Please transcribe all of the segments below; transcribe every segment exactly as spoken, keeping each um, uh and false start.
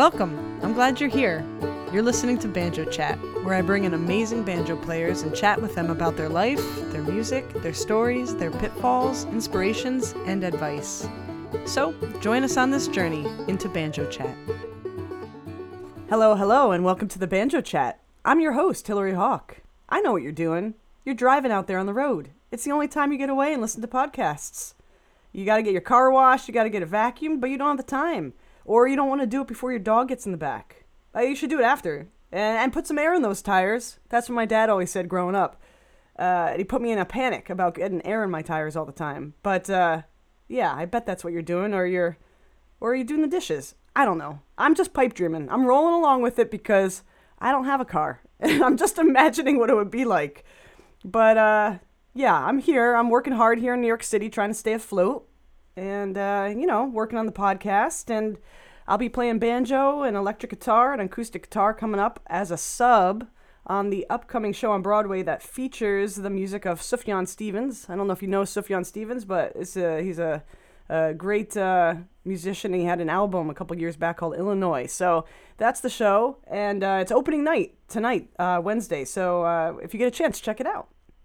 Welcome! I'm glad you're here. You're listening to Banjo Chat, where I bring in amazing banjo players and chat with them about their life, their music, their stories, their pitfalls, inspirations, and advice. So, join us on this journey into Banjo Chat. Hello, hello, and welcome to the Banjo Chat. I'm your host, Hillary Hawk. I know what you're doing. You're driving out there on the road. It's the only time you get away and listen to podcasts. You gotta get your car washed, you gotta get it vacuumed, but you don't have the time. Or you don't want to do it before your dog gets in the back. Uh, you should do it after. And, and put some air in those tires. That's what my dad always said growing up. Uh, he put me in a panic about getting air in my tires all the time. But, uh, yeah, I bet that's what you're doing. Or you're, or are you doing the dishes? I don't know. I'm just pipe dreaming. I'm rolling along with it because I don't have a car. I'm just imagining what it would be like. But, uh, yeah, I'm here. I'm working hard here in New York City trying to stay afloat. And, uh, you know, working on the podcast, and I'll be playing banjo and electric guitar and acoustic guitar coming up as a sub on the upcoming show on Broadway that features the music of Sufjan Stevens. I don't know if you know Sufjan Stevens, but it's a, he's a, a great uh, musician. He had an album a couple years back called Illinois. So that's the show, and uh, it's opening night tonight, uh, Wednesday. So uh, if you get a chance, check it out.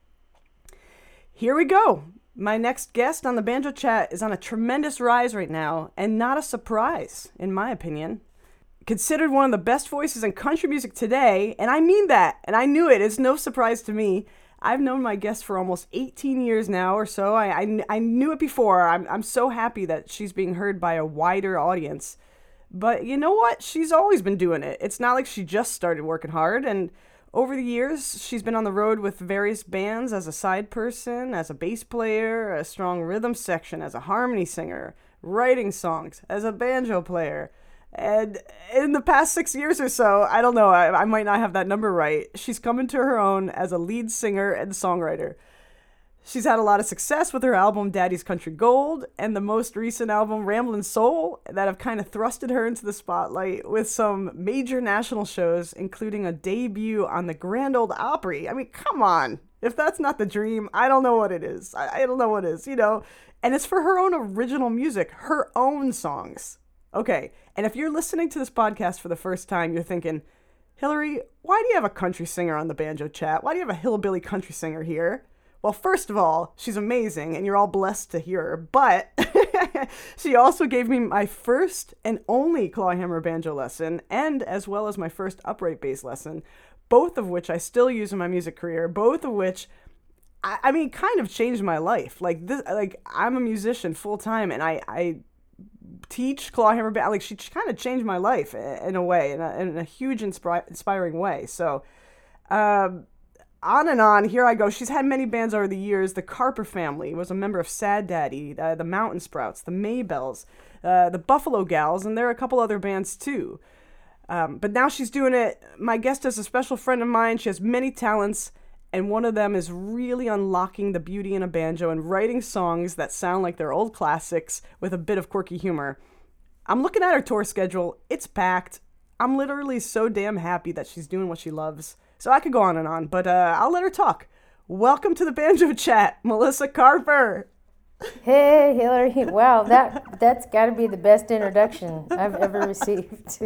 Here we go. My next guest on the Banjo Chat is on a tremendous rise right now, and not a surprise, in my opinion. Considered one of the best voices in country music today, and I mean that, and I knew it. It's no surprise to me. I've known my guest for almost eighteen years now or so. I, I, I knew it before. I'm, I'm so happy that she's being heard by a wider audience. But you know what? She's always been doing it. It's not like she just started working hard, and over the years, she's been on the road with various bands as a side person, as a bass player, a strong rhythm section, as a harmony singer, writing songs, as a banjo player. And in the past six years or so, I don't know, I, I might not have that number right, she's come into her own as a lead singer and songwriter. She's had a lot of success with her album Daddy's Country Gold and the most recent album Ramblin' Soul that have kind of thrusted her into the spotlight with some major national shows, including a debut on the Grand Ole Opry. I mean, come on. If that's not the dream, I don't know what it is. I, I don't know what it is, you know. And it's for her own original music, her own songs. Okay, and if you're listening to this podcast for the first time, you're thinking, Hillary, why do you have a country singer on the Banjo Chat? Why do you have a hillbilly country singer here? Well, first of all, she's amazing, and you're all blessed to hear her, but she also gave me my first and only clawhammer banjo lesson, and as well as my first upright bass lesson, both of which I still use in my music career, both of which, I, I mean, kind of changed my life. Like, this, like I'm a musician full-time, and I, I teach clawhammer banjo. Like, she kind of changed my life in a way, in a, in a huge, inspri- inspiring way, so... Um, On and on, here I go. She's had many bands over the years. The Carper Family was a member of Sad Daddy, uh, the Mountain Sprouts, the Maybells, uh, the Buffalo Gals, and there are a couple other bands too. Um, but now she's doing it. My guest is a special friend of mine. She has many talents, and one of them is really unlocking the beauty in a banjo and writing songs that sound like they're old classics with a bit of quirky humor. I'm looking at her tour schedule. It's packed. I'm literally so damn happy that she's doing what she loves. So I could go on and on, but uh, I'll let her talk. Welcome to the Banjo Chat, Melissa Carper. Hey, Hillary. Wow, that, that's got to be the best introduction I've ever received.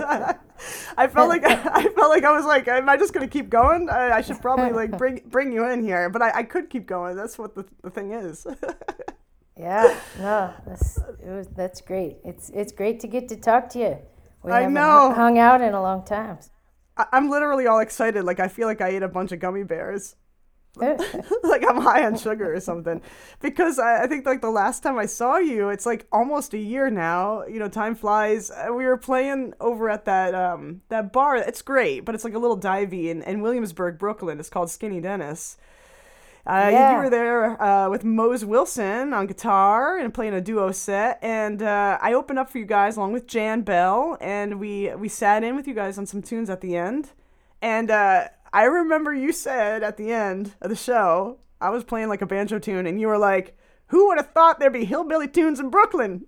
I felt like I felt like I was like, am I just going to keep going? I, I should probably like bring bring you in here, but I, I could keep going. That's what the, the thing is. Yeah, no, that's, it was, that's great. It's, it's great to get to talk to you. We I haven't know. hung out in a long time. I'm literally all excited. Like, I feel like I ate a bunch of gummy bears. Like I'm high on sugar or something. Because I, I think, like, the last time I saw you, it's, like, almost a year now. You know, time flies. We were playing over at that um that bar. It's great, but it's, like, a little divey in, in Williamsburg, Brooklyn. It's called Skinny Dennis. Uh, Yeah. You were there uh, with Mose Wilson on guitar and playing a duo set, and uh, I opened up for you guys along with Jan Bell, and we, we sat in with you guys on some tunes at the end, and uh, I remember you said at the end of the show, I was playing like a banjo tune, and you were like, who would have thought there'd be hillbilly tunes in Brooklyn?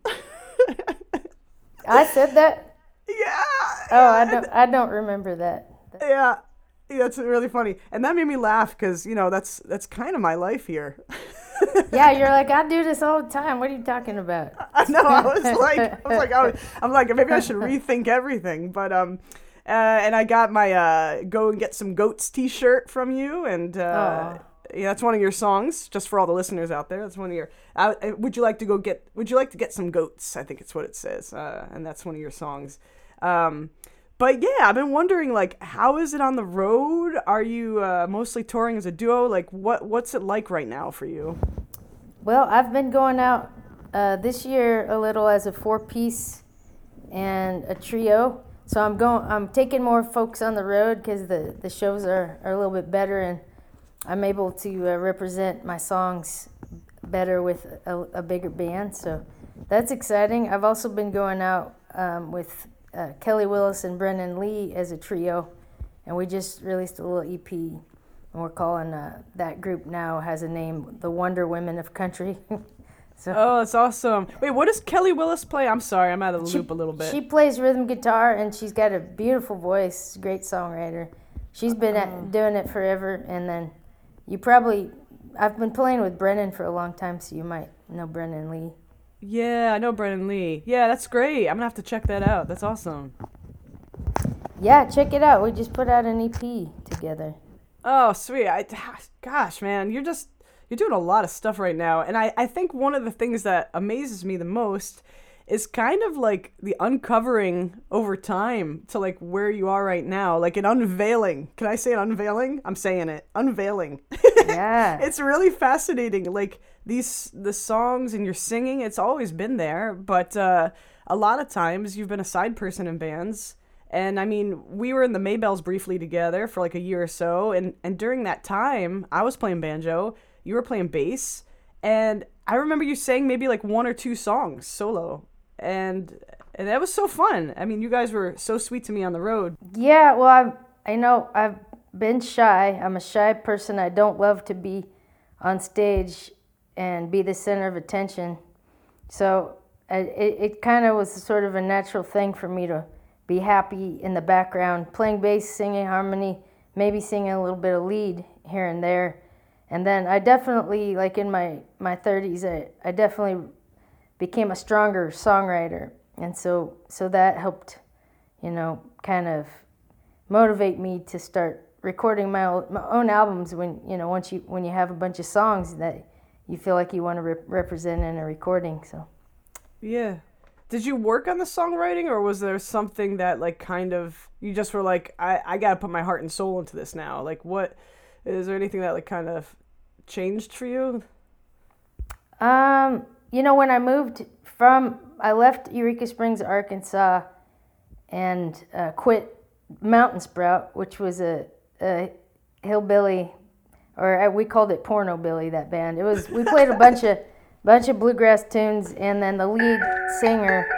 I said that? Yeah. Oh, I don't, I don't remember that. Yeah. Yeah, that's really funny. And that made me laugh because, you know, that's that's kind of my life here. Yeah, you're like, I do this all the time. What are you talking about? I know. I was like, I was like, I was, I'm like, maybe I should rethink everything. But um, uh, and I got my uh, go and get some goats T-shirt from you, and uh, yeah, that's one of your songs. Just for all the listeners out there, that's one of your. Uh, would you like to go get? Would you like to get some goats? I think it's what it says, uh, and that's one of your songs. Um, but yeah, I've been wondering, like, how is it on the road? Are you uh, mostly touring as a duo? Like, what what's it like right now for you? Well, I've been going out uh, this year a little as a four-piece and a trio. So I'm going. I'm taking more folks on the road because the, the shows are, are a little bit better, and I'm able to uh, represent my songs better with a, a bigger band. So that's exciting. I've also been going out um, with uh, Kelly Willis and Brennan Lee as a trio, and we just released a little E P. And we're calling uh, that group now has a name, the Wonder Women of Country. So oh, that's awesome. Wait, what does Kelly Willis play? I'm sorry, I'm out of the she, loop a little bit. She plays rhythm guitar, and she's got a beautiful voice, great songwriter. She's been at, Oh. doing it forever, and then you probably, I've been playing with Brennan for a long time, so you might know Brennan Lee. Yeah, I know Brennan Lee. Yeah, that's great. I'm gonna have to check that out. That's awesome. Yeah, check it out. We just put out an E P together. Oh, sweet. I, gosh, man, you're just, you're doing a lot of stuff right now. And I, I think one of the things that amazes me the most is kind of like the uncovering over time to like where you are right now, like an unveiling. Can I say an unveiling? I'm saying it. Unveiling. Yeah. It's really fascinating. Like these, the songs and your singing, it's always been there. But uh, a lot of times you've been a side person in bands. And I mean, we were in the Maybells briefly together for like a year or so. And, and during that time, I was playing banjo. You were playing bass. And I remember you sang maybe like one or two songs solo. And and that was so fun. I mean, you guys were so sweet to me on the road. Yeah, well, I I know I've been shy. I'm a shy person. I don't love to be on stage and be the center of attention. So I, it, it kind of was sort of a natural thing for me to be happy in the background, playing bass, singing harmony, maybe singing a little bit of lead here and there. And then I definitely, like in my, my thirties, I, I definitely became a stronger songwriter. And so so that helped, you know, kind of motivate me to start recording my own, my own albums when, you know, once you when you have a bunch of songs that you feel like you want to re- represent in a recording. So Yeah. Did you work on the songwriting, or was there something that like kind of you just were like, I, I gotta put my heart and soul into this now? Like what is there anything that like kind of changed for you? Um, you know, when I moved from, I left Eureka Springs, Arkansas, and uh, quit Mountain Sprout, which was a, a hillbilly, or we called it Porno Billy, that band. It was, we played a bunch of, bunch of bluegrass tunes, and then the lead singer,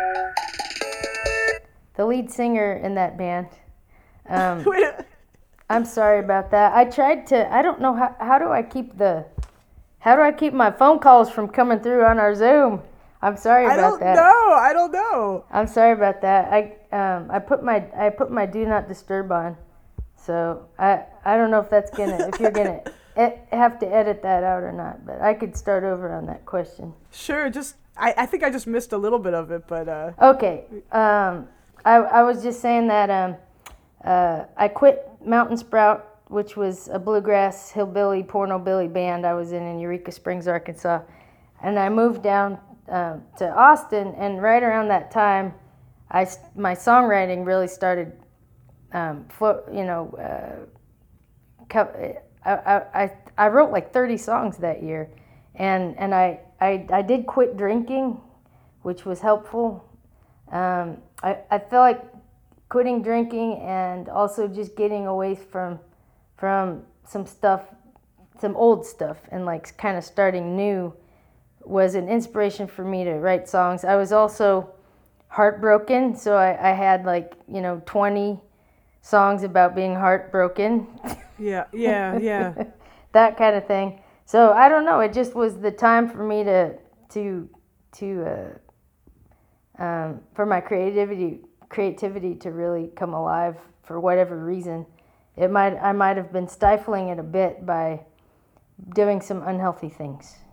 the lead singer in that band, um, I'm sorry about that. I tried to, I don't know, how, how do I keep the, how do I keep my phone calls from coming through on our Zoom? I'm sorry about I don't that. know. I don't know. I'm sorry about that. I um I put my I put my do not disturb on, so I I don't know if that's gonna if you're gonna e- have to edit that out or not. But I could start over on that question. Sure. Just I, I think I just missed a little bit of it, but uh. Okay. Um, I I was just saying that um uh I quit Mountain Sprout, which was a bluegrass hillbilly porno billy band I was in in Eureka Springs, Arkansas, and I moved down uh, to Austin. And right around that time, I my songwriting really started. Um, flo- you know, uh, co- I, I I wrote like thirty songs that year, and and I I, I did quit drinking, which was helpful. Um, I I feel like quitting drinking and also just getting away from from some stuff, some old stuff, and like kind of starting new was an inspiration for me to write songs. I was also heartbroken, so I, I had like, you know, twenty songs about being heartbroken. Yeah, yeah, yeah. That kind of thing. So I don't know, it just was the time for me to to to uh, um, for my creativity creativity to really come alive for whatever reason. It might I might have been stifling it a bit by doing some unhealthy things.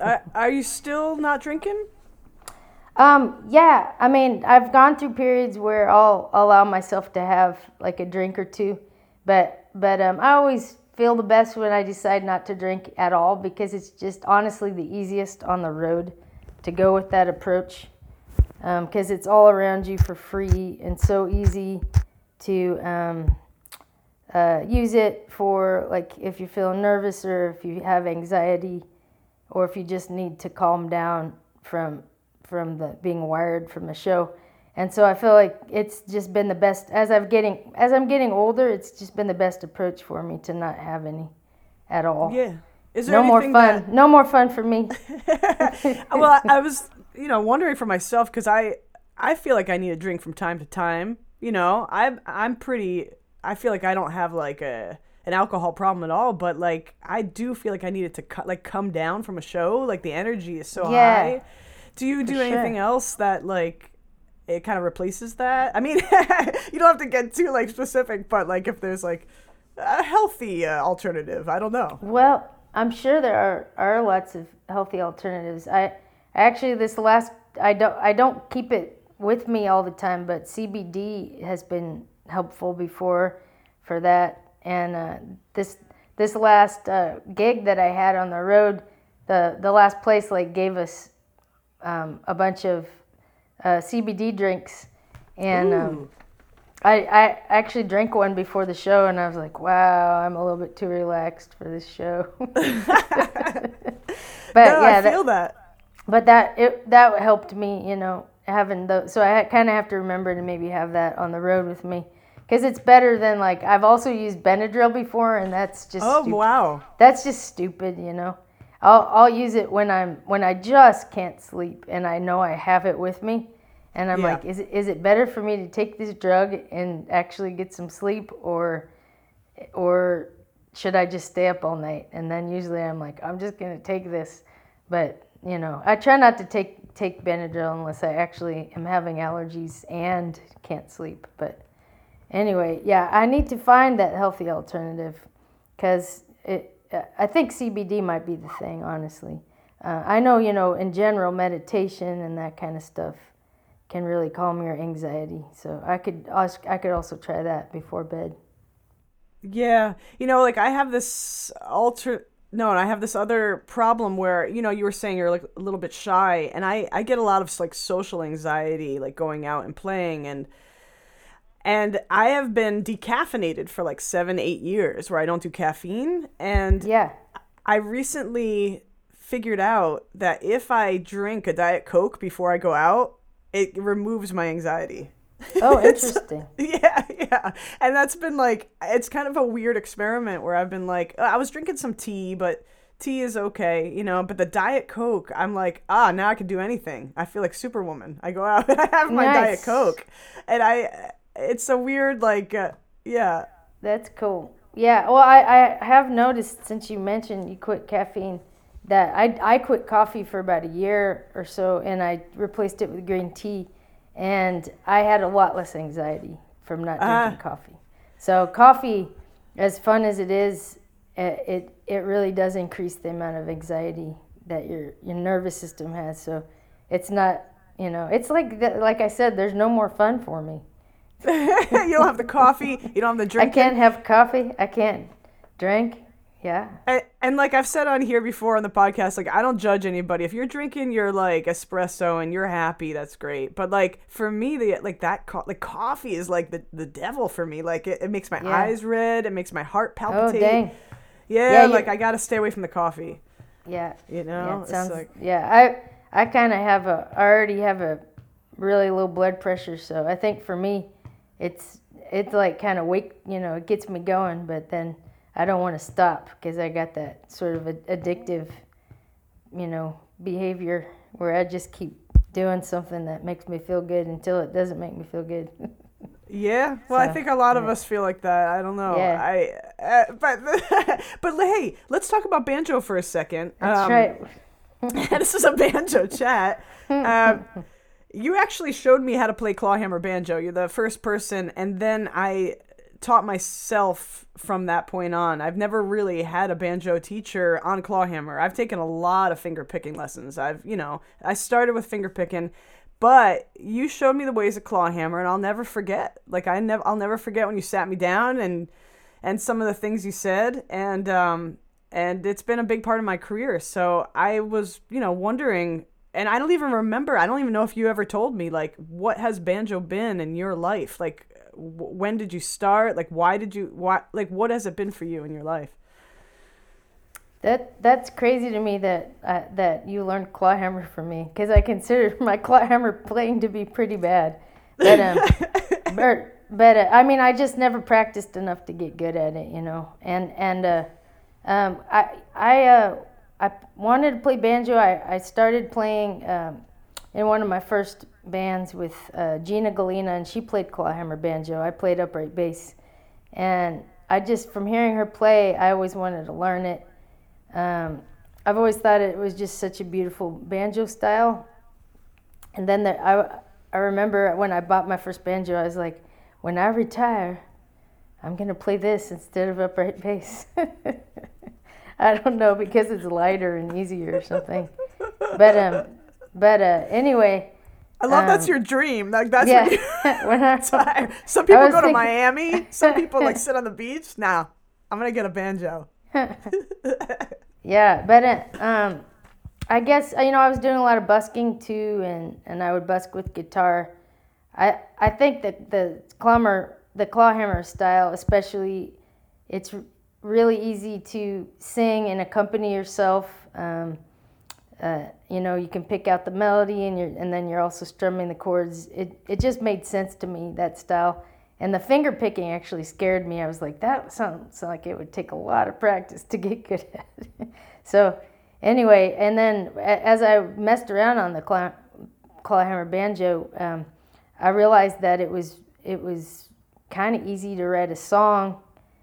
Uh, are you still not drinking? Um, yeah, I mean, I've gone through periods where I'll allow myself to have like a drink or two, but but um, I always feel the best when I decide not to drink at all, because it's just honestly the easiest on the road to go with that approach, because um, it's all around you for free and so easy to um, uh, use it for, like, if you're feeling nervous or if you have anxiety or if you just need to calm down from from the being wired from the show. And so I feel like it's just been the best as I'm getting as I'm getting older. It's just been the best approach for me to not have any at all. Yeah. Is there no more anything fun? that... No more fun for me. Well, I, I was, you know, wondering for myself, because I I feel like I need a drink from time to time. You know, I'm I'm pretty. I feel like I don't have like a an alcohol problem at all, but like I do feel like I need it to cut like come down from a show. Like the energy is so Yeah. high. Do you do For anything sure. else that like it kind of replaces that? I mean, you don't have to get too like specific, but like if there's like a healthy uh, alternative, I don't know. Well, I'm sure there are, are lots of healthy alternatives. I actually this last I don't I don't keep it with me all the time, but C B D has been helpful before for that. And uh, this this last uh, gig that I had on the road, the the last place like gave us um, a bunch of uh, C B D drinks, and um, I I actually drank one before the show, and I was like, wow, I'm a little bit too relaxed for this show. But No, yeah, I feel that. that but that it that helped me, you know, having the so I kind of have to remember to maybe have that on the road with me, because it's better than like I've also used Benadryl before, and that's just Oh stupid. wow. That's just stupid, you know. I'll I'll use it when I'm when I just can't sleep and I know I have it with me, and I'm Yeah. like, is it is it better for me to take this drug and actually get some sleep, or or should I just stay up all night? And then usually I'm like, I'm just gonna take this, but you know, I try not to take take Benadryl unless I actually am having allergies and can't sleep. But anyway, yeah, I need to find that healthy alternative, because it. I think C B D might be the thing, honestly. Uh, I know, you know, in general, meditation and that kind of stuff can really calm your anxiety. So I could, als- I could also try that before bed. Yeah, you know, like I have this alter no, and I have this other problem where, you know, you were saying you're like a little bit shy, and I I get a lot of like social anxiety, like going out and playing, and and I have been decaffeinated for like seven, eight years where I don't do caffeine, and Yeah. I recently figured out that if I drink a Diet Coke before I go out, it removes my anxiety. Oh, It's- interesting. Yeah, yeah. And that's been like, it's kind of a weird experiment where I've been like, I was drinking some tea, but tea is okay, you know, but the Diet Coke, I'm like, ah, now I can do anything. I feel like Superwoman. I go out and I have my Diet Nice. Coke. And I, it's a weird, like, uh, yeah. That's cool. Yeah, well, I, I have noticed since you mentioned you quit caffeine that I, I quit coffee for about a year or so, and I replaced it with green tea, and I had a lot less anxiety from not drinking Ah. coffee. So coffee, as fun as it is, it, it it really does increase the amount of anxiety that your your nervous system has. So it's not, you know, it's like the, like I said, there's no more fun for me. You don't have the coffee, you don't have the I drink. can't have coffee. I can't drink. Yeah. And, and like I've said on here before on the podcast, like I don't judge anybody. If you're drinking your like espresso and you're happy, that's great. But like for me, the like that co- like coffee is like the, the devil for me. Like it, it makes my Yeah. eyes red. It makes my heart Oh, palpitate. dang. Yeah, Yeah, you- like I gotta stay away from the coffee. Yeah. You know, Yeah, it It's sounds. like Yeah, I I kind of have a. I already have a really low blood pressure, so I think for me, it's it's like kind of wake. You know, it gets me going, but then I don't want to stop because I got that sort of a, addictive, you know, behavior where I just keep doing something that makes me feel good until it doesn't make me feel good. yeah. Well, I So, think a lot of yeah. us feel like that. I don't know. Yeah. I uh, but but hey, let's talk about banjo for a second. That's Um, right. This is a banjo chat. Um, you actually showed me how to play clawhammer banjo. You're the first person, and then I taught myself from that point on. I've never really had a banjo teacher on clawhammer. I've taken a lot of finger picking lessons. I've, you know, I started with finger picking, but you showed me the ways of clawhammer, and I'll never forget. Like I never, I'll never forget when you sat me down and and some of the things you said, and um and it's been a big part of my career. So I was, you know, wondering. And I don't even remember, I don't even know if you ever told me, like, what has banjo been in your life? Like, w- when did you start? Like, why did you, why, like, what has it been for you in your life? That That's crazy to me that uh, that you learned clawhammer from me, because I consider my clawhammer playing to be pretty bad. But, um, but, but uh, I mean, I just never practiced enough to get good at it, you know. And, and uh, um, I, I, uh, I wanted to play banjo. I, I started playing um, in one of my first bands with uh, Gina Galina, and she played clawhammer banjo. I played upright bass. And I just, from hearing her play, I always wanted to learn it. Um, I've always thought it was just such a beautiful banjo style. And then there, I, I remember when I bought my first banjo, I was like, when I retire, I'm going to play this instead of upright bass. I don't know, because it's lighter and easier or something. But um, but uh, anyway. I love um, that's your dream. Like that's yeah. what you when I, some people I go to thinking, Miami. Some people like sit on the beach. Now I'm gonna get a banjo. Yeah, but uh, um, I guess you know I was doing a lot of busking too, and, and I would busk with guitar. I I think that the clawhammer the clawhammer style, especially, it's really easy to sing and accompany yourself. Um, uh, you know, you can pick out the melody, and you're, and then you're also strumming the chords. It it just made sense to me, that style. And the finger picking actually scared me. I was like, that sounds like it would take a lot of practice to get good at it. So anyway, and then as I messed around on the claw, clawhammer banjo, um, I realized that it was it was kind of easy to write a song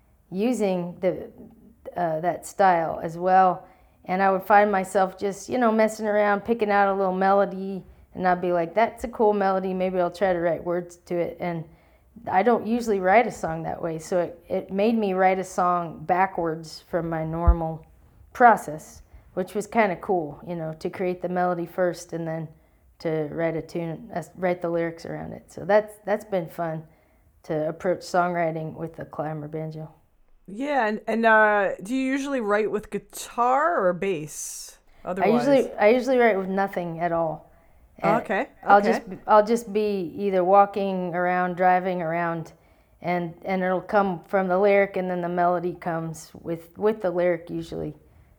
using the uh, that style as well. And I would find myself just, you know, messing around, picking out a little melody, and I'd be like, that's a cool melody, maybe I'll try to write words to it. And I don't usually write a song that way, so it, it made me write a song backwards from my normal process, which was kind of cool, you know, to create the melody first and then to write a tune, uh, write the lyrics around it. So that's that's been fun to approach songwriting with the clawhammer banjo. Yeah, and and uh, do you usually write with guitar or bass? Otherwise, I usually I usually write with nothing at all. Oh, okay. okay. I'll just I'll just be either walking around, driving around, and and it'll come from the lyric, and then the melody comes with with the lyric usually.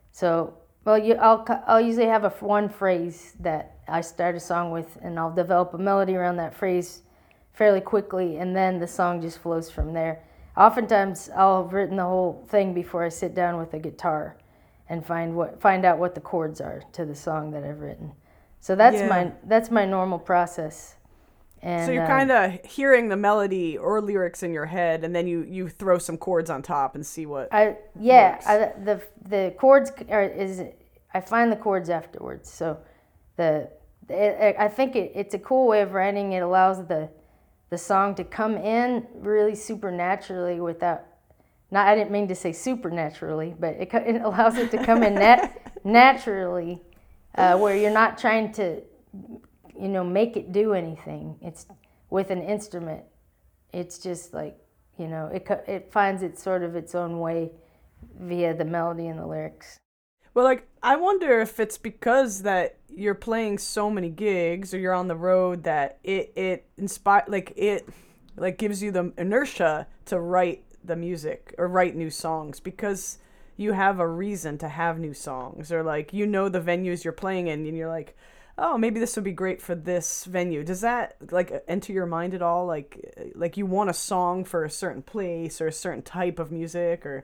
So well, you I'll I'll usually have a one phrase that I start a song with, and I'll develop a melody around that phrase fairly quickly, and then the song just flows from there. Oftentimes, I'll have written the whole thing before I sit down with a guitar and find what find out what the chords are to the song that I've written. So that's yeah. my that's my normal process. And, so you're uh, kind of hearing the melody or lyrics in your head, and then you, you throw some chords on top and see what. I yeah I, the the chords are is I find the chords afterwards. So the it, I think it, it's a cool way of writing. It allows the the song to come in really supernaturally without, not, I didn't mean to say supernaturally, but it, it allows it to come in nat- naturally, uh, where you're not trying to, you know, make it do anything. It's with an instrument. It's just like, you know, it it finds its sort of its own way via the melody and the lyrics. Well, like, I wonder if it's because that you're playing so many gigs or you're on the road that it, it inspire like it like gives you the inertia to write the music or write new songs because you have a reason to have new songs, or like, you know, the venues you're playing in and you're like, oh, maybe this would be great for this venue. Does that like enter your mind at all? Like, like you want a song for a certain place or a certain type of music, or...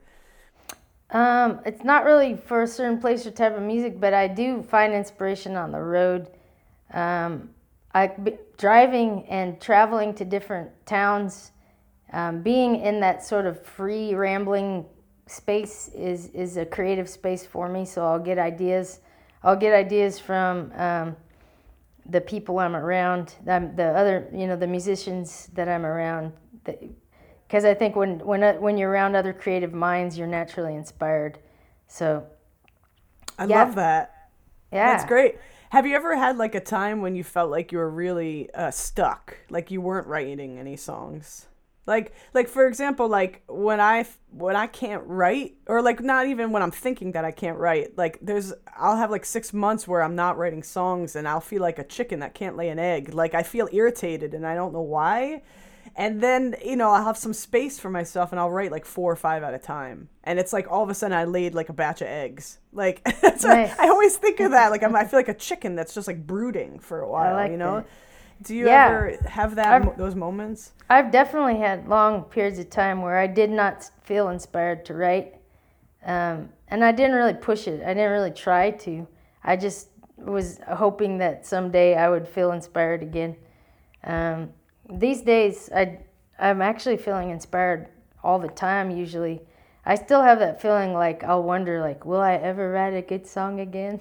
Um, it's not really for a certain place or type of music, but I do find inspiration on the road. Um, I driving and traveling to different towns, um, being in that sort of free rambling space is is a creative space for me. So I'll get ideas. I'll get ideas from um, the people I'm around, the, the other, you know, the musicians that I'm around. The, because I think when when uh, when you're around other creative minds, you're naturally inspired. So I yeah. love that. Yeah. That's great. Have you ever had like a time when you felt like you were really uh, stuck, like you weren't writing any songs? Like, like for example, like when I when I can't write, or like not even when I'm thinking that I can't write. Like there's, I'll have like six months where I'm not writing songs, and I'll feel like a chicken that can't lay an egg. Like I feel irritated, and I don't know why. And then, you know, I'll have some space for myself, and I'll write like four or five at a time. And it's like all of a sudden I laid like a batch of eggs. Like nice. I, I always think of that. Like I'm, I feel like a chicken that's just like brooding for a while. I like you know. that. Do you yeah. ever have that mo- those moments? I've definitely had long periods of time where I did not feel inspired to write, um, and I didn't really push it. I didn't really try to. I just was hoping that someday I would feel inspired again. Um, these days, I I'm actually feeling inspired all the time. Usually, I still have that feeling like I'll wonder, like, will I ever write a good song again?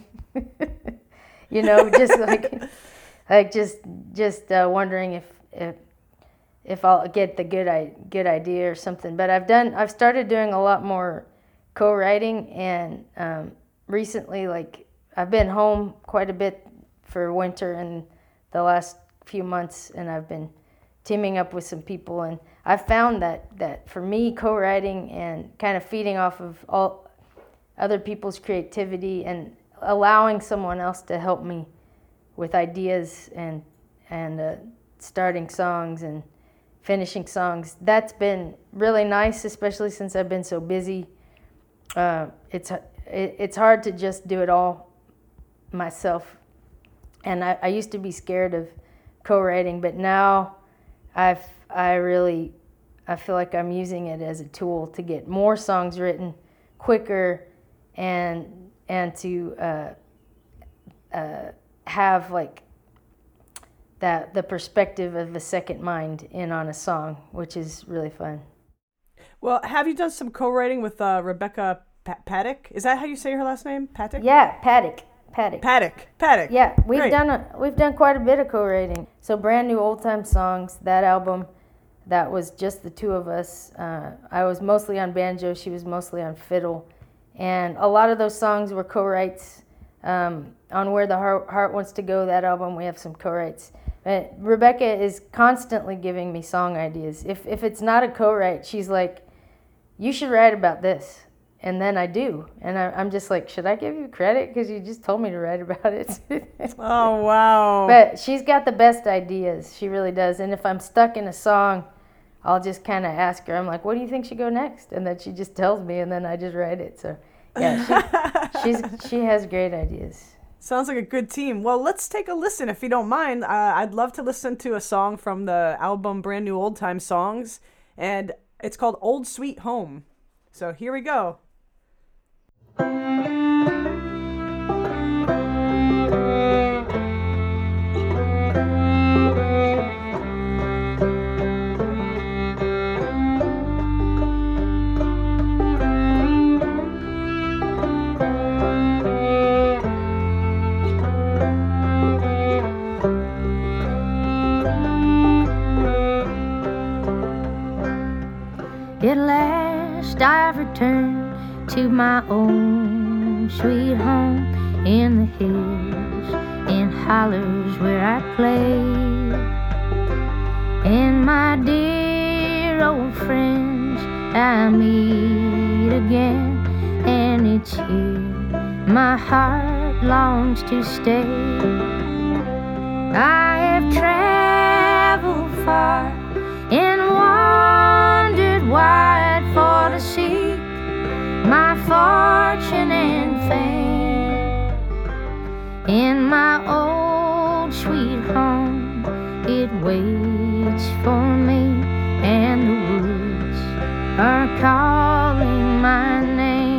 you know, just like. Like just just uh, wondering if, if if I'll get the good I, good idea or something. But I've done I've started doing a lot more co-writing, and um, recently, like I've been home quite a bit for winter in the last few months, and I've been teaming up with some people, and I've found that that for me, co-writing and kind of feeding off of all other people's creativity and allowing someone else to help me with ideas and and uh, starting songs and finishing songs. That's been really nice, especially since I've been so busy. Uh, it's it, it's hard to just do it all myself, and I, I used to be scared of co-writing, but now I've I really I feel like I'm using it as a tool to get more songs written quicker, and and to uh, uh, have like that the perspective of a second mind in on a song, which is really fun. Well, have you done some co-writing with uh, Rebecca P- Paddock? Is that how you say her last name? Paddock? Yeah, Paddock. Paddock. Paddock. Paddock. Yeah, we've Great. done a, we've done quite a bit of co-writing. So Brand New Old Time Songs, that album, that was just the two of us. Uh, I was mostly on banjo, she was mostly on fiddle, and a lot of those songs were co-writes. Um, on Where the Heart, Heart Wants to Go, that album, we have some co-writes. But Rebecca is constantly giving me song ideas. If if it's not a co-write, she's like, you should write about this. And then I do. And I, I'm just like, should I give you credit? Because you just told me to write about it. Oh, wow. But she's got the best ideas. She really does. And if I'm stuck in a song, I'll just kind of ask her. I'm like, what do you think should go next? And then she just tells me, and then I just write it. So, yeah, she, she's, she has great ideas. Sounds like a good team. Well, let's take a listen, if you don't mind. Uh, I'd love to listen to a song from the album Brand New Old Time Songs, and it's called Old Sweet Home. So here we go. At last I've returned to my own sweet home in the hills and hollers where I play. And my dear old friends I meet again, and it's here my heart longs to stay. I have traveled far and wandered wide for to seek my fortune and fame. In my old sweet home, it waits for me, and the woods are calling my name.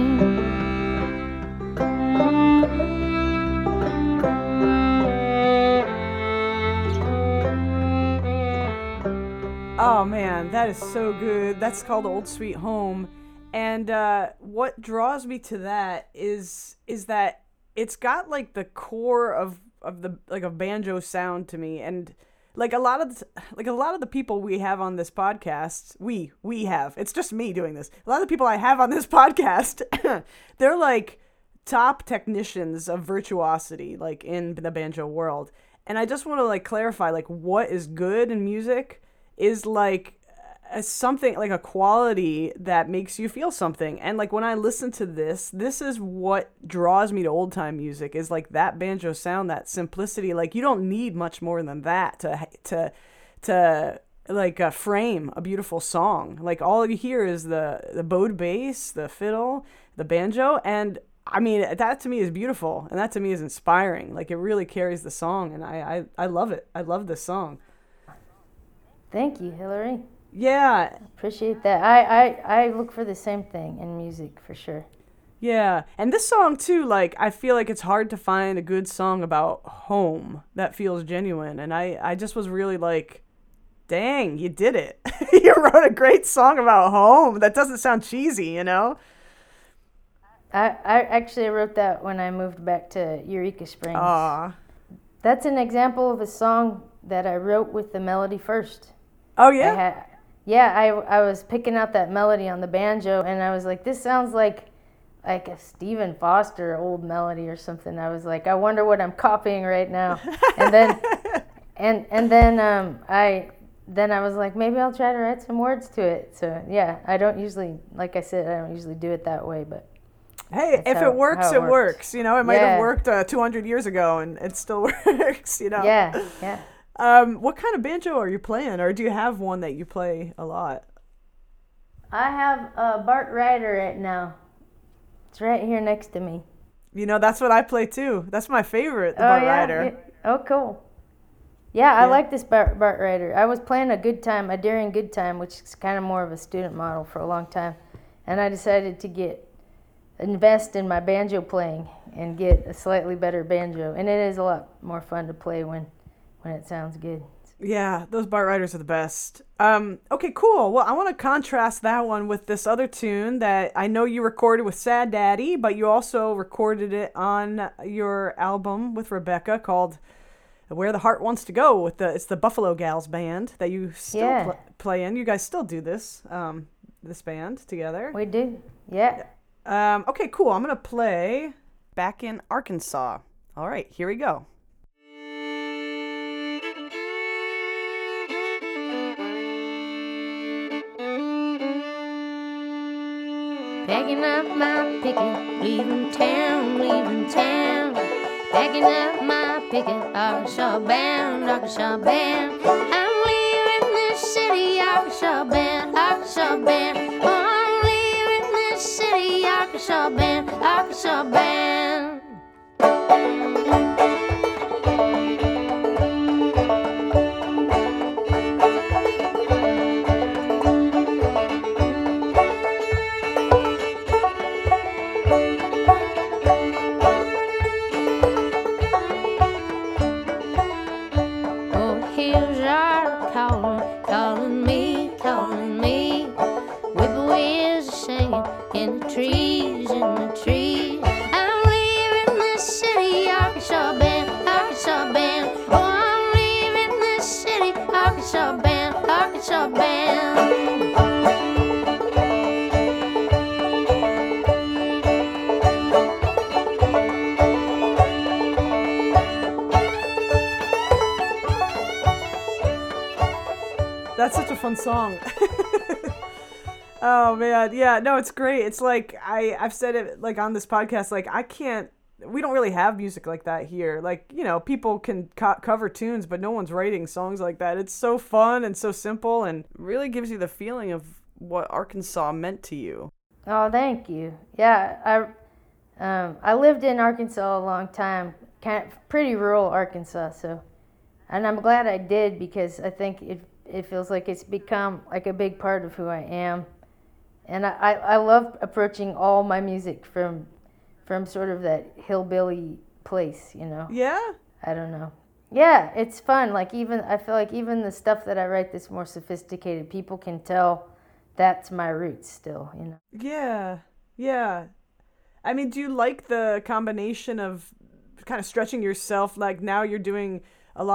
Oh man, that is so good. That's called Old Sweet Home. And uh, what draws me to that is is that it's got like the core of, of the like a banjo sound to me. And like a lot of the, like a lot of the people we have on this podcast, we we have. It's just me doing this. A lot of the people I have on this podcast, they're like top technicians of virtuosity, like in the banjo world. And I just want to like clarify, like what is good in music is like a something like a quality that makes you feel something. And like when I listen to this, this is what draws me to old time music, is like that banjo sound, that simplicity. Like you don't need much more than that to to to like uh, frame a beautiful song. Like all you hear is the the bowed bass, the fiddle, the banjo, and I mean that to me is beautiful, and that to me is inspiring. Like it really carries the song, and I I, I love it. I love this song. Thank you, Hillary. Yeah. Appreciate that. I, I, I look for the same thing in music, for sure. Yeah. And this song, too, like, I feel like it's hard to find a good song about home that feels genuine. And I, I just was really like, dang, you did it. You wrote a great song about home. That doesn't sound cheesy, you know? I, I actually wrote that when I moved back to Eureka Springs. Aw. That's an example of a song that I wrote with the melody first. Oh, yeah? I had, Yeah, I, I was picking out that melody on the banjo, and I was like, this sounds like like a Stephen Foster old melody or something. I was like, I wonder what I'm copying right now. And then and and then um, I then I was like, maybe I'll try to write some words to it. So yeah, I don't usually, like I said, I don't usually do it that way, but hey, if how, it works, it, it works. works. You know, it might yeah. have worked uh, two hundred years ago, and it still works. You know. Yeah, yeah. Um, what kind of banjo are you playing, or do you have one that you play a lot? I have a Bart Ryder right now. It's right here next to me. You know, that's what I play too. That's my favorite, the oh, Bart yeah? Ryder. Yeah. Oh, cool. Yeah, I Yeah. like this Bart, Bart Ryder. I was playing a Good Time, a Daring Good Time, which is kind of more of a student model for a long time. And I decided to get invest in my banjo playing and get a slightly better banjo. And it is a lot more fun to play when when it sounds good. Yeah, those Bart Ryders are the best. Um, okay, cool. Well, I want to contrast that one with this other tune that I know you recorded with Sad Daddy, but you also recorded it on your album with Rebecca called Where the Heart Wants to Go. With the it's the Buffalo Gals band that you still Yeah. pl- play in. You guys still do this, um, this band together. We do, yeah. Um, okay, cool. I'm gonna play Back in Arkansas. All right, here we go. Packing up my picket, leaving town, leaving town. Packing up my picket, Arkansas bound, Arkansas bound. I'm leaving this city, Arkansas bound, Arkansas bound. Oh, I'm leaving this city, Arkansas bound, Arkansas bound. Oh, hills are calling, calling me, calling me. Whippoorwills are singing in the trees, in the trees. I'm leaving this city, Arkansas bound, Arkansas bound. Oh, I'm leaving this city, Arkansas bound, Arkansas bound. That's such a fun song. Oh man, yeah, no, it's great. It's like I I've said it like on this podcast, like I can't. We don't really have music like that here. Like, you know, people can co- cover tunes, but no one's writing songs like that. It's so fun and so simple, and really gives you the feeling of what Arkansas meant to you. Oh, thank you. Yeah, I um, I lived in Arkansas a long time, kind of pretty rural Arkansas. So, and I'm glad I did because I think it it feels like it's become like a big part of who I am, and I, I, I love approaching all my music from from sort of that hillbilly place, you know. Yeah. I don't know. Yeah, it's fun. Like even I feel like even the stuff that I write that's more sophisticated, people can tell that's my roots still, you know. Yeah. Yeah. I mean, do you like the combination of kind of stretching yourself? Like now you're doing a lot of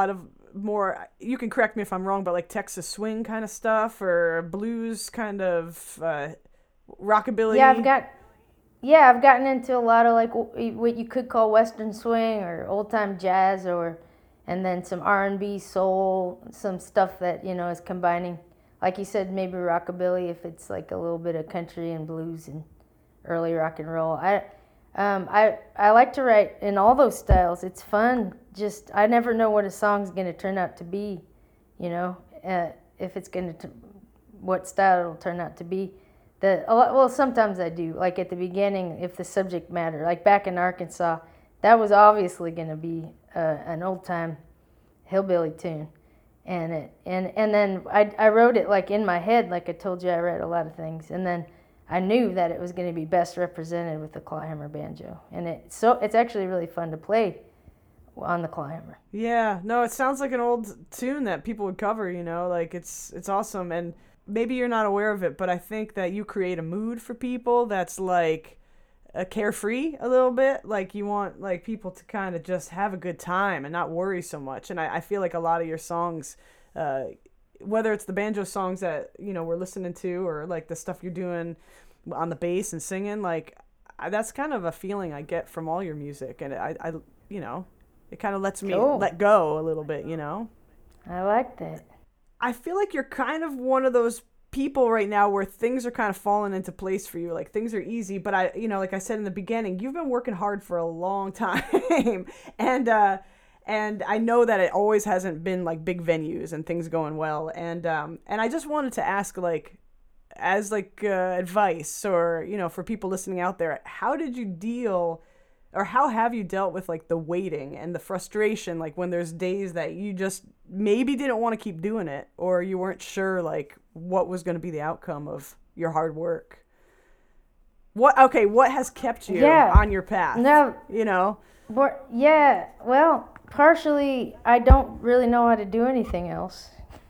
more, you can correct me if I'm wrong, but like Texas swing kind of stuff or blues kind of uh, rockabilly? Yeah, I've got, yeah, I've gotten into a lot of like what you could call Western swing or old time jazz, or and then some R and B, soul, some stuff that you know is combining, like you said, maybe rockabilly if it's like a little bit of country and blues and early rock and roll. I Um, I, I like to write in all those styles. It's fun. Just, I never know what a song's going to turn out to be, you know, uh, if it's going to, what style it'll turn out to be. The, a lot, well, sometimes I do. Like at the beginning, if the subject matter, like back in Arkansas, that was obviously going to be uh, an old-time hillbilly tune. And it, and, and then I, I wrote it like in my head, like I told you I read a lot of things. And then I knew that it was going to be best represented with the clawhammer banjo, and it so it's actually really fun to play on the clawhammer. Yeah, no, it sounds like an old tune that people would cover. You know, like it's it's awesome, and maybe you're not aware of it, but I think that you create a mood for people that's like a carefree a little bit. Like you want like people to kind of just have a good time and not worry so much. And I, I feel like a lot of your songs. Uh, whether it's the banjo songs that, you know, we're listening to or like the stuff you're doing on the bass and singing, like I, that's kind of a feeling I get from all your music. And I, I you know, it kind of lets me cool. let go a little bit, you know? I like that. I feel like you're kind of one of those people right now where things are kind of falling into place for you. Like things are easy, but I, you know, like I said in the beginning, you've been working hard for a long time. and, uh, And I know that it always hasn't been like big venues and things going well. And um, and I just wanted to ask, like, as like uh, advice or, you know, for people listening out there, how did you deal or how have you dealt with like the waiting and the frustration, like when there's days that you just maybe didn't want to keep doing it or you weren't sure like what was going to be the outcome of your hard work? What, okay, what has kept you yeah. on your path? No, you know? But, yeah, well, partially, I don't really know how to do anything else.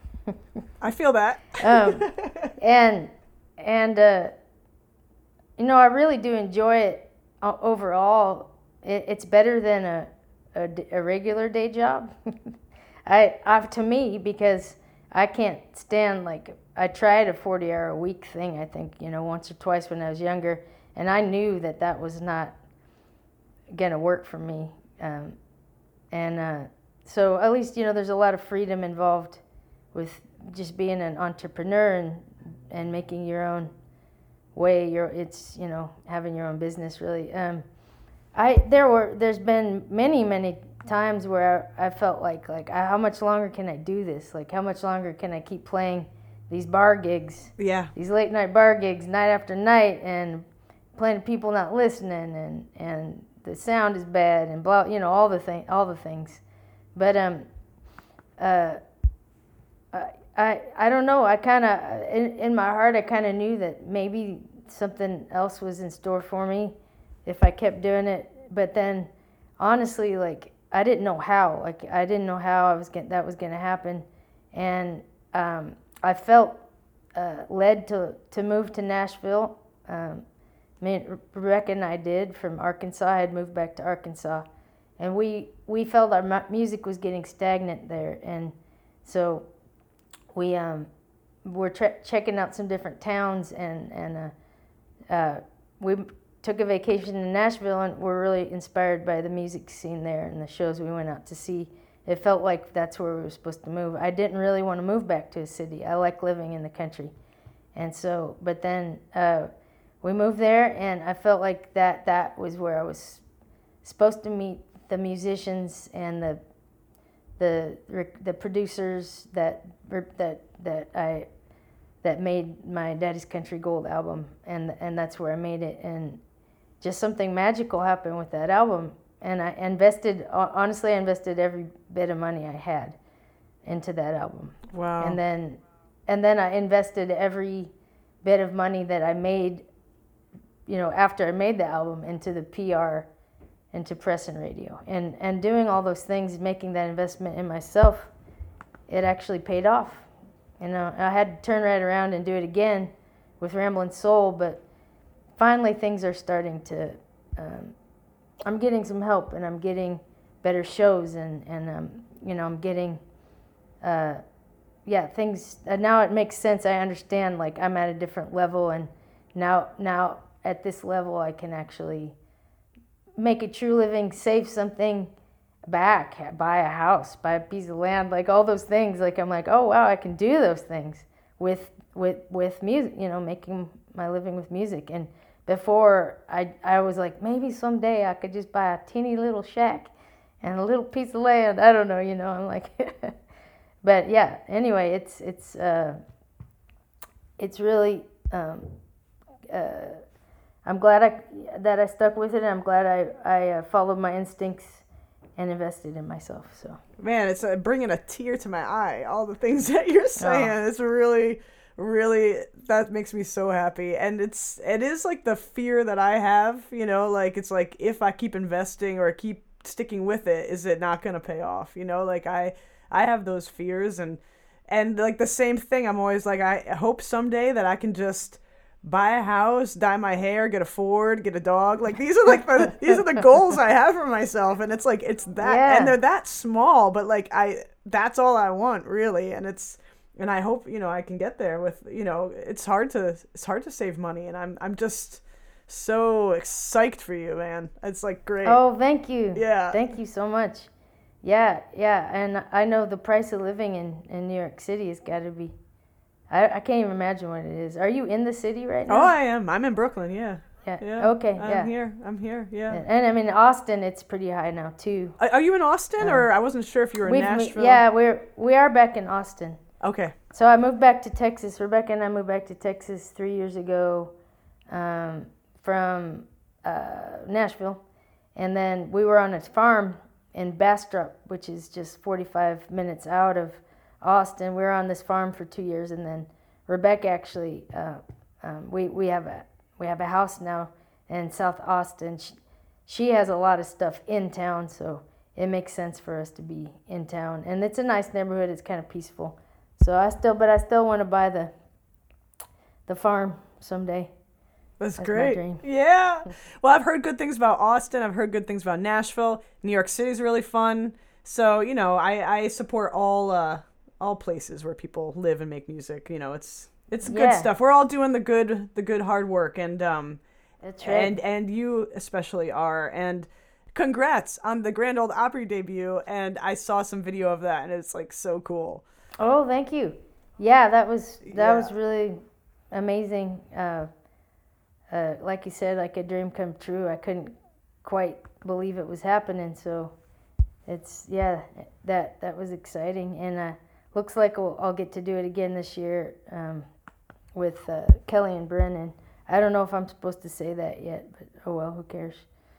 I feel that. um, and, and uh, you know, I really do enjoy it overall. It, it's better than a, a, a regular day job. I, I, to me, because I can't stand, like, I tried a forty-hour a week thing, I think, you know, once or twice when I was younger, and I knew that that was not going to work for me. Um, and uh, so at least, you know, there's a lot of freedom involved with just being an entrepreneur and and making your own way. Your it's, you know, having your own business, really. Um, I there were there's been many many times where I, I felt like like how much longer can I do this? Like how much longer can I keep playing these bar gigs? Yeah. These late night bar gigs, night after night, and playing to people not listening, and and the sound is bad, and blah, you know, all the thing, all the things. But um, uh, I I, I don't know. I kind of in, in my heart, I kind of knew that maybe something else was in store for me if I kept doing it. But then, honestly, like I didn't know how. Like I didn't know how I was get, that was going to happen, and um, I felt uh, led to to move to Nashville. Um, Me and Rebecca and I did from Arkansas. I had moved back to Arkansas, and we we felt our mu- music was getting stagnant there, and so we um were tra- checking out some different towns, and and uh, uh, we took a vacation in Nashville, and were really inspired by the music scene there and the shows we went out to see. It felt like that's where we were supposed to move. I didn't really want to move back to a city. I like living in the country, and so but then. Uh, We moved there, and I felt like that that was where I was supposed to meet the musicians and the the the producers that that that I that made my Daddy's Country Gold album, and and that's where I made it. And just something magical happened with that album, and I invested honestly I invested every bit of money I had into that album. Wow. And then and then I invested every bit of money that I made, you know, after I made the album, into the P R, into press and radio. And and doing all those things, making that investment in myself, it actually paid off. You know, I had to turn right around and do it again with Ramblin' Soul, but finally things are starting to, um, I'm getting some help, and I'm getting better shows, and, and um, you know, I'm getting uh, yeah, things, uh, now it makes sense. I understand, like, I'm at a different level, and now, now at this level, I can actually make a true living, save something back, buy a house, buy a piece of land, like all those things. Like, I'm like, oh wow, I can do those things with with with music, you know, making my living with music. And before, I I was like, maybe someday I could just buy a teeny little shack and a little piece of land. I don't know, you know. I'm like, but yeah. Anyway, it's it's uh, it's really. Um, uh, I'm glad I that I stuck with it. And I'm glad I I uh, followed my instincts and invested in myself. So man, it's uh, bringing a tear to my eye. All the things that you're saying, oh. It's really, really, that makes me so happy. And it's it is like the fear that I have. You know, like it's like if I keep investing or keep sticking with it, is it not going to pay off? You know, like I I have those fears, and and like the same thing. I'm always like, I hope someday that I can just buy a house, dye my hair, get a Ford, get a dog. Like these are like the these are the goals I have for myself, and it's like it's that, yeah. And they're that small, but like I that's all I want really, and it's and I hope you know I can get there with you know it's hard to it's hard to save money, and I'm I'm just so psyched for you, man. It's like great. Oh, thank you. Yeah, thank you so much. Yeah, yeah, and I know the price of living in in New York City has got to be. I, I can't even imagine what it is. Are you in the city right now? Oh, I am. I'm in Brooklyn, yeah. Yeah. yeah. Okay, I'm yeah. I'm here. I'm here, yeah. And, and I mean, Austin, it's pretty high now, too. Are, are you in Austin, um, or I wasn't sure if you were in Nashville? Yeah, we're, we are back in Austin. Okay. So I moved back to Texas. Rebecca and I moved back to Texas three years ago um, from uh, Nashville. And then we were on a farm in Bastrop, which is just forty-five minutes out of Austin. We were on this farm for two years, and then Rebecca actually, uh, um, we we have a we have a house now in South Austin. She, she has a lot of stuff in town, so it makes sense for us to be in town. And it's a nice neighborhood. It's kind of peaceful. So I still, but I still want to buy the the farm someday. That's, That's great. my dream. Yeah. Well, I've heard good things about Austin. I've heard good things about Nashville. New York City's really fun. So you know, I I support all. Uh, all places where people live and make music. You know, it's it's good yeah. stuff. We're all doing the good the good hard work, and um That's right. and and you especially are. And congrats on the Grand Ole Opry debut, and I saw some video of that, and it's like so cool. Oh, thank you. Yeah, that was that yeah. was really amazing. Uh, uh, like you said, like a dream come true. I couldn't quite believe it was happening, so it's yeah, that that was exciting. And uh looks like I'll, I'll get to do it again this year um, with uh, Kelly and Brennan. I don't know if I'm supposed to say that yet, but oh well, who cares?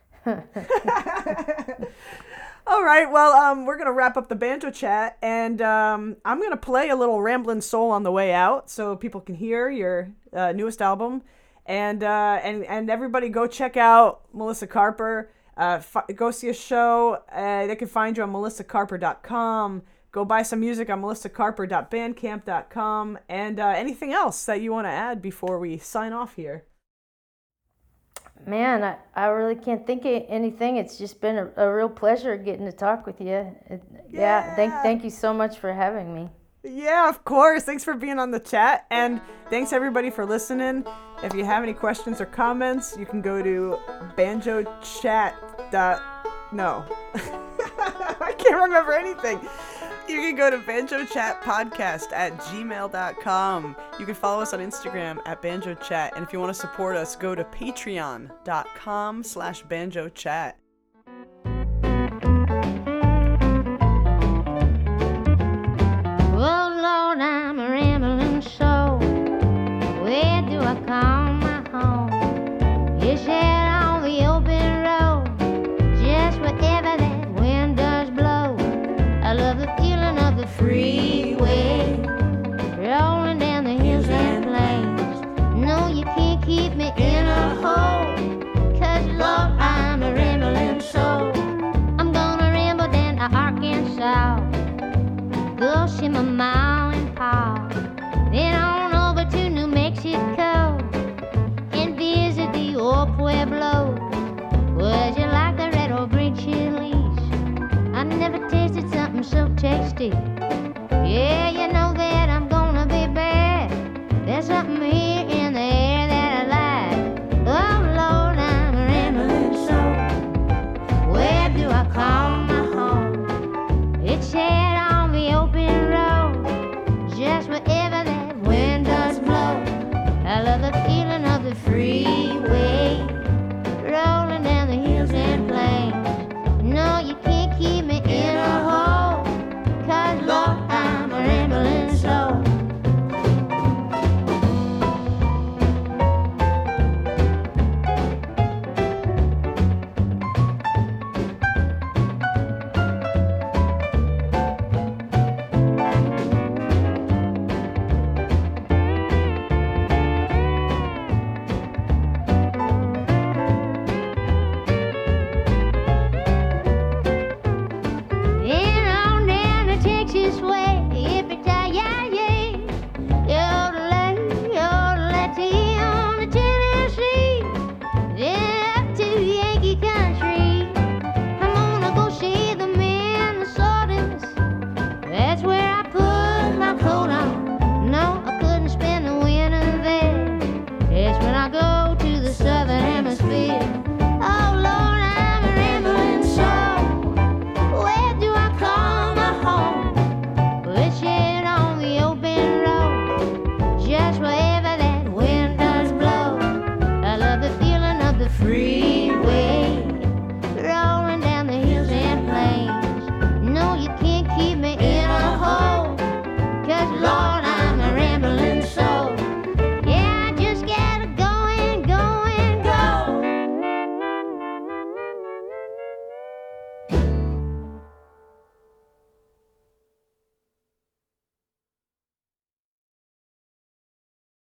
All right, well, um, we're going to wrap up the banjo chat, and um, I'm going to play a little Ramblin' Soul on the way out so people can hear your uh, newest album. And, uh, and, and everybody go check out Melissa Carper. Uh, f- go see a show. Uh, they can find you on melissa carper dot com. Go buy some music on melissa carper dot bandcamp dot com, and uh, anything else that you want to add before we sign off here? Man, I, I really can't think of anything. It's just been a, a real pleasure getting to talk with you. It, yeah. yeah, thank thank you so much for having me. Yeah, of course. Thanks for being on the chat, and thanks everybody for listening. If you have any questions or comments, you can go to banjo chat. No. I can't remember anything. You can go to banjo chat podcast at gmail dot com. You can follow us on Instagram at banjochat. And if you want to support us, go to patreon dot com slash banjochat. Oh Lord, I'm a rambling soul. Where do I call my home? It's out on the open road, just wherever that wind does blow. I love the feeling of the freeway, rolling down the hills and plains. No, you can't keep me in a hole, 'cause Lord, I'm a rambling soul. I'm gonna ramble down to Arkansas, go shimmy mile and paw, then on over to New Mexico and visit the old Pueblo. Would you like the red or green chilies? I've never tasted something so tasty.